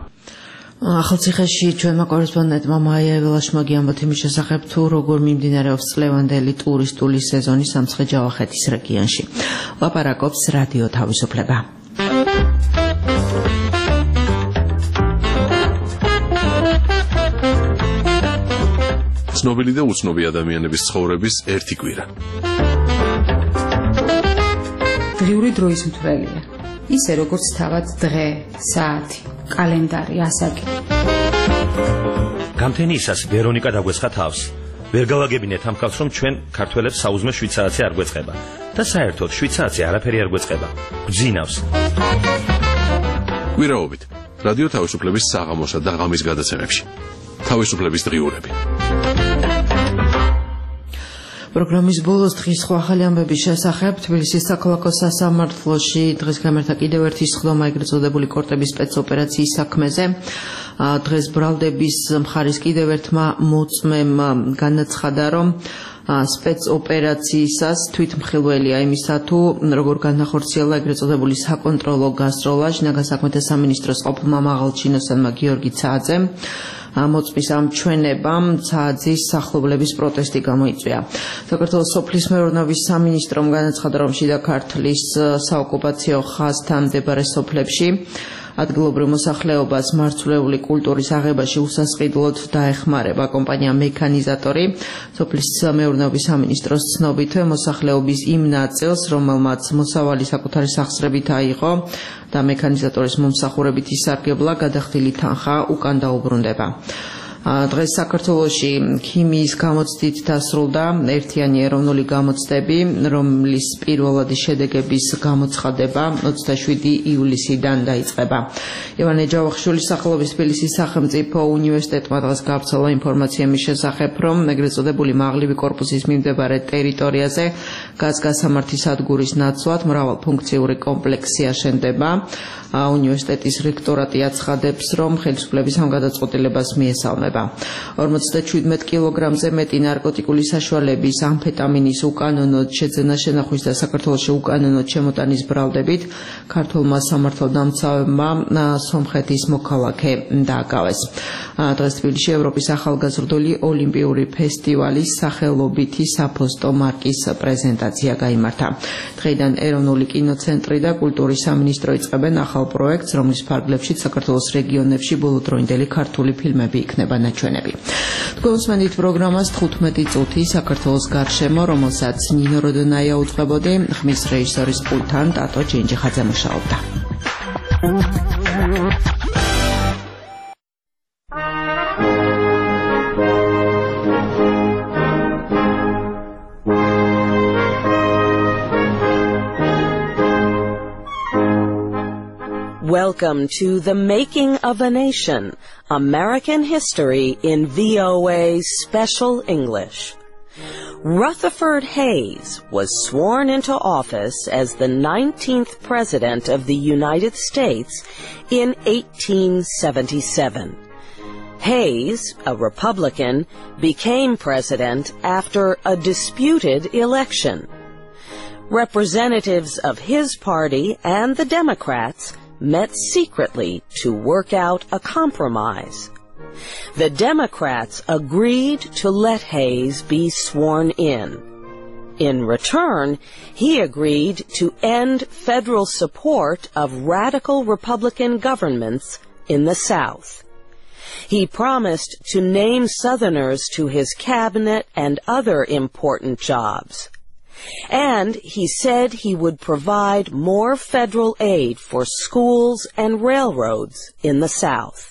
ახალციხეში ჩვენმა კორესპონდენტმა მაია ეველაშმა გიამბოთ იმის შესახებ, თუ როგორ მიმდინარეობს წლევანდელი ტურისტული სეზონი სამცხე-ჯავახეთის რეგიონში. ლაპარაკობს რადიო თავისუფლება. ცნობილი და უცნობი ადამიანების ცხოვრების ერთი კვირა. დღიური დროის მთვრელია. ისე როგორც თავად დღე, საათი, კალენდარი, ასაკი. გამთენიისას ვერონიკა დაგვესხა თავს. ვერ გავაგებინეთ ამ ხალხს, რომ ჩვენ ქართველებს საუზმე შვიცარაცი არ გვეწყება და საერთოდ შვიცარაცი არაფერი არ გვეწყება. გძინავს. გვირაობით რადიო თავისუფლების საღამოსა და ღამის გადაცემებში. თავისუფლების დღიურები. პროგრამის ბოლოს დღის სხვა ახალი ამბების შესახებ თბილისის საქალაქო სასამართლოში დღეს გამართა კიდევ ერთი სხდომა ეგრეთ წოდებული კორტების სპეცოპერაციის საქმეზე. დღეს ბრალდების მხარის კიდევ ერთმა მოწმემ განაცხადა, რომ სპეცოპერაციისას თვითმხილველია იმისა, თუ როგორ განახორციელა ეგრეთ წოდებული საკონტროლო გასროლა შინაგან საქმეთა სამინისტროს ყოფილმა მაღალ ჩინოსანმა გიორგი ცააძემ. მოწმის ამ ჩვენებამ ცააძის სახლობლების პროტესტი გამოიწვია. საქართველოს სოფლის მეურნეობის სამინისტრომ განაცხადა, რომ შიდა ქართლის საოკუპაციო ხაზთან მდებარე სოფლებში ადგილობრივ მოსახლეობას მარცვლეული კულტურის აღებაში უსასყიდლოდ დაეხმარება კომპანია მექანიზატორი. სოფლის მეურნეობის სამინისტროს ცნობით მოსახლეობის იმ ნაწილს, რომელმაც მოსავალი საკუთარი სახსრებით აიღო და მექანიზატორის მომსახურებით ისარგებლა, გადახდილი თანხა უკან დაუბრუნდება. დღეს საქართველოში ქიმიის გამოცდით დასრულდა ერთიანი ეროვნული გამოცდები, რომლის პირველადი შედეგების გამოცხადება ოცდაშვიდი ივლისიდან დაიწყება. ივანე ჯავახიშვილის სახელობის თბილისის სახელმწიფო უნივერსიტეტმა დღეს გავრცელა ინფორმაცია მის შესახებ, რომ ეგრეთ წოდებული მაღლივი კორპუსის მიმდებარე ტერიტორიაზე გაზგასამართი სადგურის ნაცვლად მრავალფუნქციური კომპლექსი აშენდება. უნივერსიტეტის რექტორატი აცხადებს, რომ ხელისუფლების ამ გადაწყვეტილებას მიესალმება. ორმოცდაჩვიდმეტ კილოგრამზე მეტი ნარკოტიკული საშუალების, ამფეტამინის უკანონოდ შეძენა შენახვის და საქართველოში უკანონოდ შემოტანის ბრალდებით ქართულმა სამართალდამცავებმა სომხეთის მოქალაქე დააკავეს. დღეს თბილისში ევროპის ახალგაზრდული ოლიმპიური ფესტივალის სახელობითი საფოსტო მარკის პრეზენტაცია გაიმართა. დღეიდან ეროვნული კინოცენტრი და კულტურის სამინისტრო იწყებენ ახალ პროექტს, რომლის ფარგლებშიც საქართველოს რეგიონებში ბოლოდროინდელი ქართული ფილმები იქნება ნაჩვენები. თქვენ უსმენთ პროგრამას თხუთმეტი წუთი საქართველოს გარშემო, რომელსაც ნინო როდონაია უძღვებოდი, ხმის რეჟისორის პულტთან ტატო ჯინჯიხაძე მუშაობდა. Welcome to The Making of a Nation, American History in V O A Special English. Rutherford Hayes was sworn into office as the nineteenth President of the United States in eighteen seventy-seven. Hayes, a Republican, became president after a disputed election. Representatives of his party and the Democrats met secretly to work out a compromise. The Democrats agreed to let Hayes be sworn in. In return, he agreed to end federal support of radical Republican governments in the South. He promised to name Southerners to his cabinet and other important jobs. And he said he would provide more federal aid for schools and railroads in the South.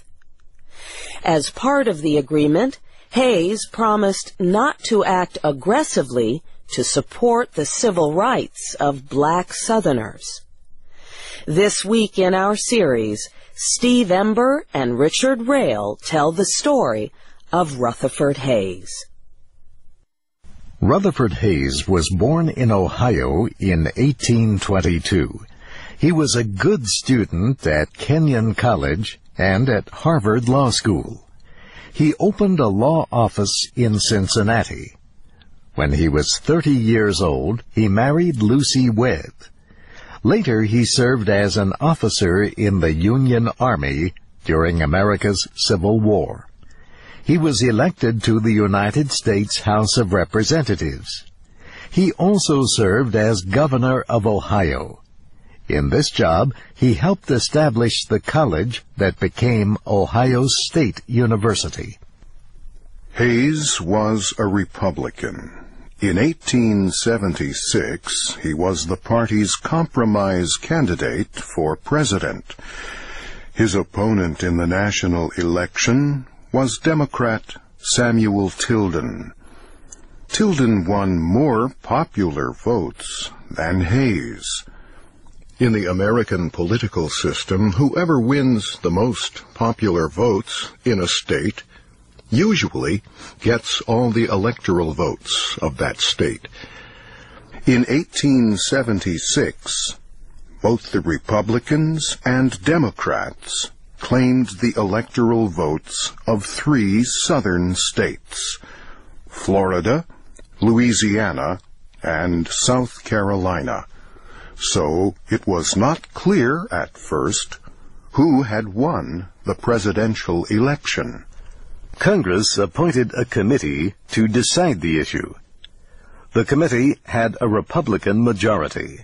As part of the agreement, Hayes promised not to act aggressively to support the civil rights of black Southerners. This week in our series, Steve Ember and Richard Rail tell the story of Rutherford Hayes. Rutherford Hayes was born in Ohio in eighteen twenty-two. He was a good student at Kenyon College and at Harvard Law School. He opened a law office in Cincinnati. When he was thirty years old, he married Lucy Webb. Later, he served as an officer in the Union Army during America's Civil War. He was elected to the United States House of Representatives. He also served as governor of Ohio. In this job, he helped establish the college that became Ohio State University. Hayes was a Republican. In eighteen seventy-six, he was the party's compromise candidate for president. His opponent in the national election was Democrat Samuel Tilden. Tilden won more popular votes than Hayes. In the American political system, whoever wins the most popular votes in a state usually gets all the electoral votes of that state. In eighteen seventy-six, both the Republicans and Democrats claimed the electoral votes of three southern states: Florida, Louisiana, and South Carolina. So it was not clear at first who had won the presidential election. Congress appointed a committee to decide the issue. The committee had a Republican majority.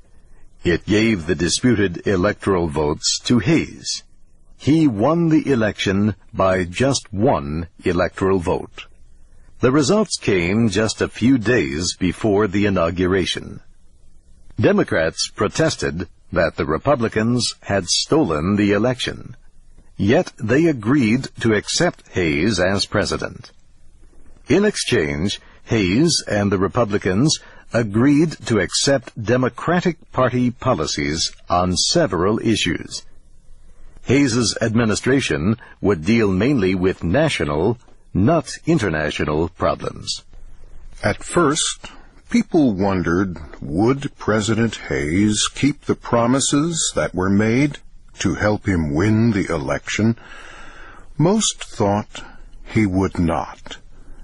It gave the disputed electoral votes to Hayes. He won the election by just one electoral vote. The results came just a few days before the inauguration. Democrats protested that the Republicans had stolen the election. Yet they agreed to accept Hayes as president. In exchange, Hayes and the Republicans agreed to accept Democratic Party policies on several issues. Hayes's administration would deal mainly with national, not international problems. At first, people wondered, would President Hayes keep the promises that were made to help him win the election? Most thought he would not.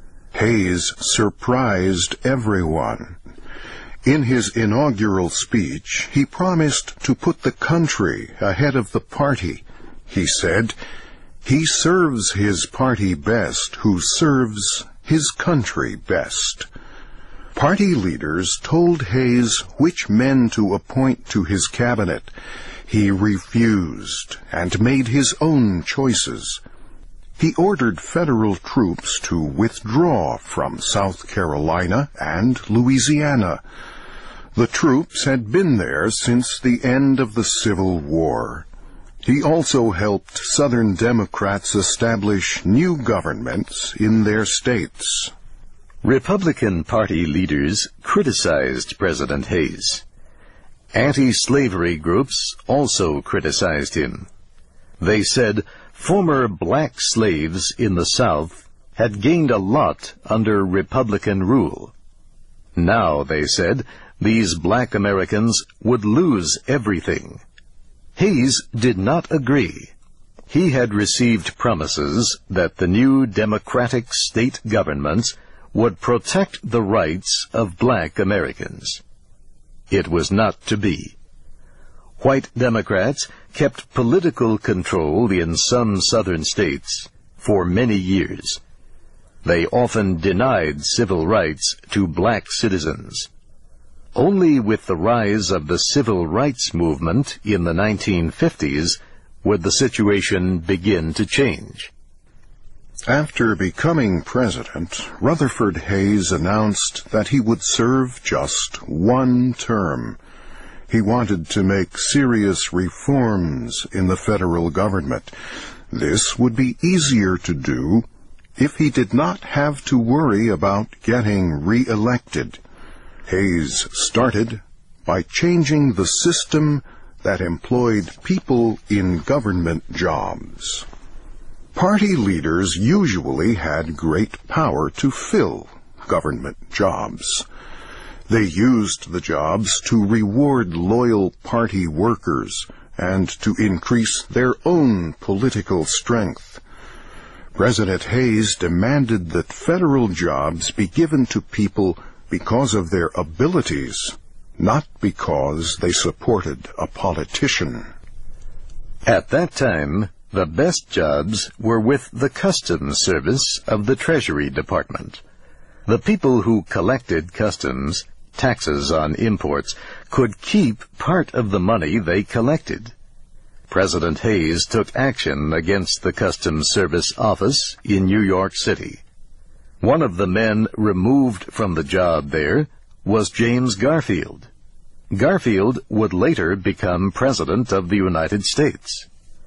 Hayes surprised everyone. In his inaugural speech, he promised to put the country ahead of the party. He said, "He serves his party best who serves his country best." Party leaders told Hayes which men to appoint to his cabinet. He refused and made his own choices. He ordered federal troops to withdraw from South Carolina and Louisiana. The troops had been there since the end of the Civil War. He also helped Southern Democrats establish new governments in their states. Republican Party leaders criticized President Hayes. Anti-slavery groups also criticized him. They said former black slaves in the South had gained a lot under Republican rule. Now, they said, these black Americans would lose everything. Hayes did not agree. He had received promises that the new Democratic state governments would protect the rights of black Americans. It was not to be. White Democrats kept political control in some southern states for many years. They often denied civil rights to black citizens. Only with the rise of the civil rights movement in the nineteen fifties would the situation begin to change. After becoming president, Rutherford Hayes announced that he would serve just one term. He wanted to make serious reforms in the federal government. This would be easier to do if he did not have to worry about getting re-elected. Hayes started by changing the system that employed people in government jobs. Party leaders usually had great power to fill government jobs. They used the jobs to reward loyal party workers and to increase their own political strength. President Hayes demanded that federal jobs be given to people because of their abilities, not because they supported a politician. At that time, the best jobs were with the Customs Service of the Treasury Department. The people who collected customs, taxes on imports, could keep part of the money they collected. President Hayes took action against the Customs Service office in New York City. One of the men removed from the job there was James Garfield. Garfield would later become President of the United States.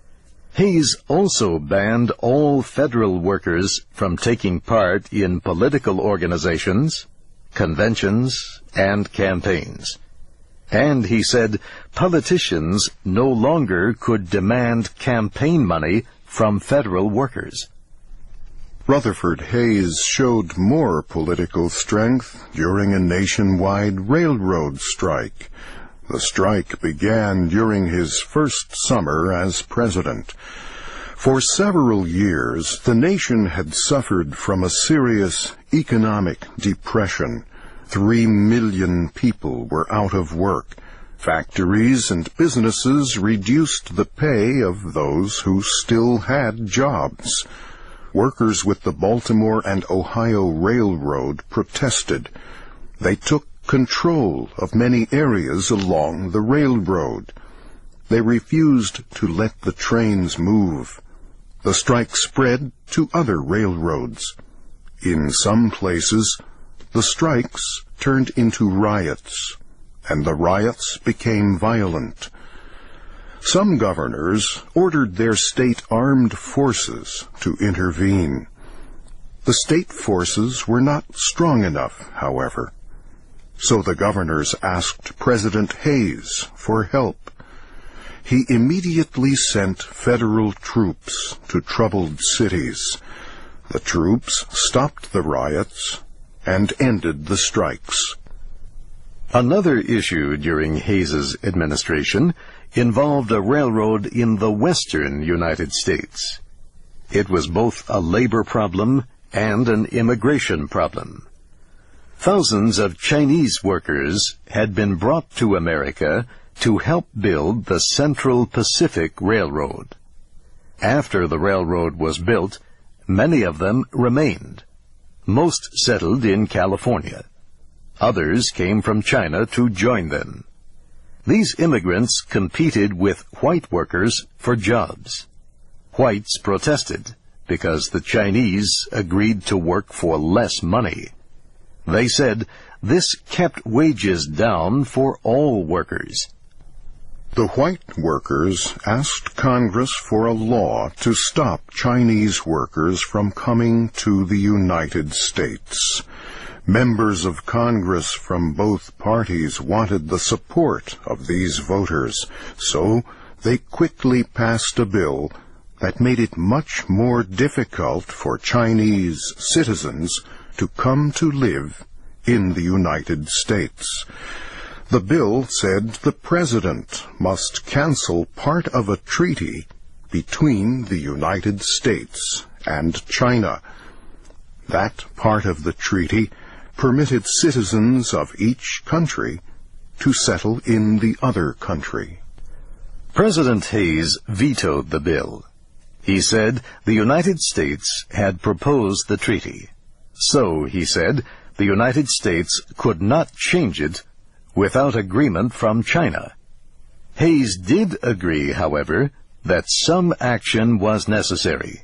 Hayes also banned all federal workers from taking part in political organizations, conventions, and campaigns. And he said politicians no longer could demand campaign money from federal workers. Rutherford Hayes showed more political strength during a nationwide railroad strike. The strike began during his first summer as president. For several years, the nation had suffered from a serious economic depression. Three million people were out of work. Factories and businesses reduced the pay of those who still had jobs. Workers with the Baltimore and Ohio Railroad protested. They took control of many areas along the railroad. They refused to let the trains move. The strike spread to other railroads. In some places, the strikes turned into riots, and the riots became violent. Some governors ordered their state armed forces to intervene. The state forces were not strong enough, however. So the governors asked President Hayes for help. He immediately sent federal troops to troubled cities. The troops stopped the riots and ended the strikes. Another issue during Hayes's administration involved a railroad in the western United States. It was both a labor problem and an immigration problem. Thousands of Chinese workers had been brought to America to help build the Central Pacific Railroad. After the railroad was built, many of them remained. Most settled in California. Others came from China to join them. These immigrants competed with white workers for jobs. Whites protested because the Chinese agreed to work for less money. They said this kept wages down for all workers. The white workers asked Congress for a law to stop Chinese workers from coming to the United States. Members of Congress from both parties wanted the support of these voters, so they quickly passed a bill that made it much more difficult for Chinese citizens to come to live in the United States. The bill said the president must cancel part of a treaty between the United States and China. That part of the treaty permitted citizens of each country to settle in the other country. President Hayes vetoed the bill. He said the United States had proposed the treaty. So, he said, the United States could not change it without agreement from China. Hayes did agree, however, that some action was necessary.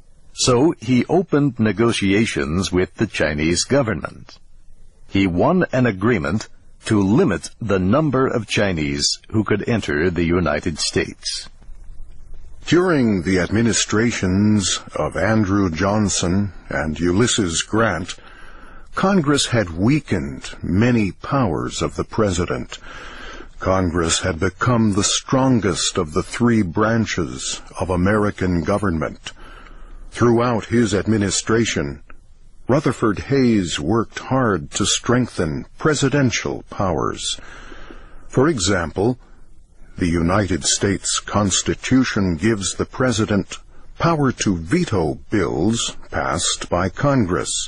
So he opened negotiations with the Chinese government. He won an agreement to limit the number of Chinese who could enter the United States. During the administrations of Andrew Johnson and Ulysses Grant, Congress had weakened many powers of the president. Congress had become the strongest of the three branches of American government. Throughout his administration, Rutherford Hayes worked hard to strengthen presidential powers. For example, the United States Constitution gives the president power to veto bills passed by Congress.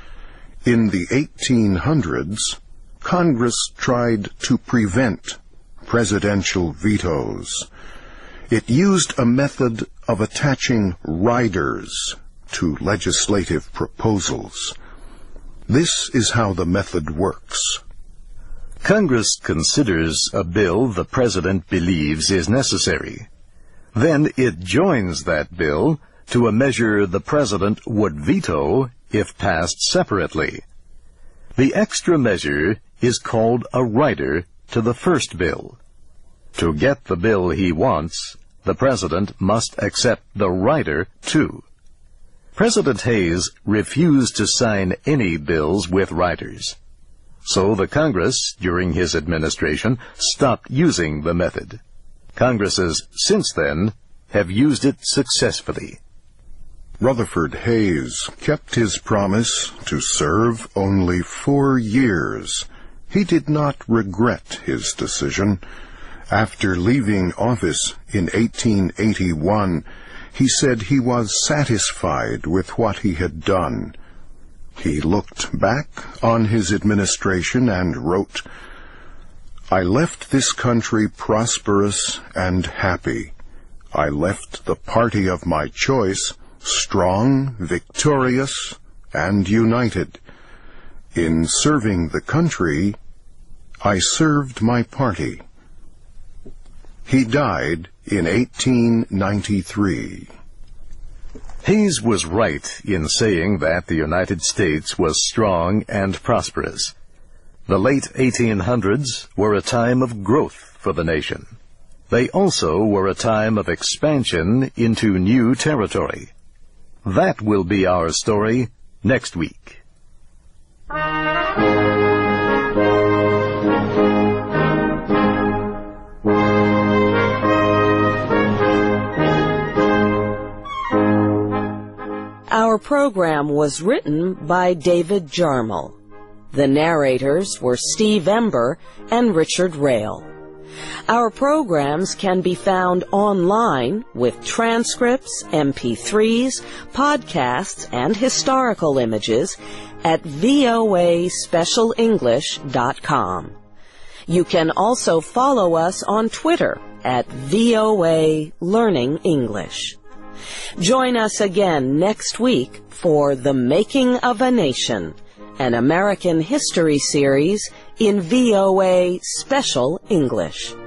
In the eighteen hundreds, Congress tried to prevent presidential vetoes. It used a method of attaching riders to legislative proposals. This is how the method works. Congress considers a bill the president believes is necessary. Then it joins that bill to a measure the president would veto if passed separately. The extra measure is called a rider to the first bill. To get the bill he wants, the President must accept the rider too. President Hayes refused to sign any bills with riders. So the Congress, during his administration, stopped using the method. Congresses since then have used it successfully. Rutherford Hayes kept his promise to serve only four years. He did not regret his decision. After leaving office in eighteen eighty-one, he said he was satisfied with what he had done. He looked back on his administration and wrote, "I left this country prosperous and happy. I left the party of my choice strong, victorious, and united. In serving the country, I served my party." He died in eighteen ninety-three. Hayes was right in saying that the United States was strong and prosperous. The late eighteen hundreds were a time of growth for the nation. They also were a time of expansion into new territory. That will be our story next week. Our program was written by David Jarmel. The narrators were Steve Ember and Richard Rail. Our programs can be found online with transcripts, M P threes, podcasts, and historical images at V O A special english dot com. You can also follow us on Twitter at V O A Learning English. Join us again next week for The Making of a Nation, an American history series in V O A Special English.